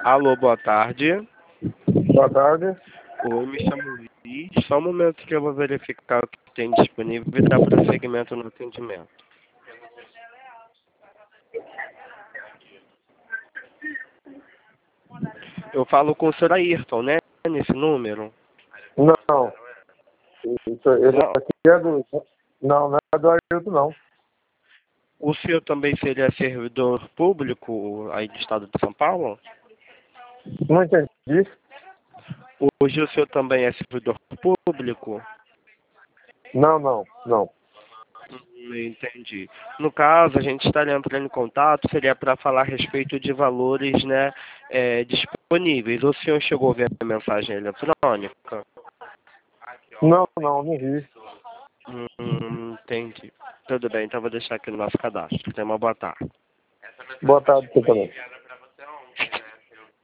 Alô, boa tarde. Boa tarde. Oi, me chamo Luiz. Só um momento que eu vou verificar o que tem disponível e dar prosseguimento no atendimento. Eu falo com o senhor Ayrton, né? Nesse número? Não. Esse Não. aqui é do... Não, não é do Ailton, não. O senhor também seria servidor público aí do estado de São Paulo? Não entendi. Hoje o senhor também é servidor público? Não. Entendi. No caso, a gente estaria entrando em contato, seria para falar a respeito de valores, né, disponíveis. O senhor chegou a ver a mensagem eletrônica? Não vi. Entendi. Tudo bem, então vou deixar aqui no nosso cadastro. Tenha uma boa tarde. Boa tarde, você também.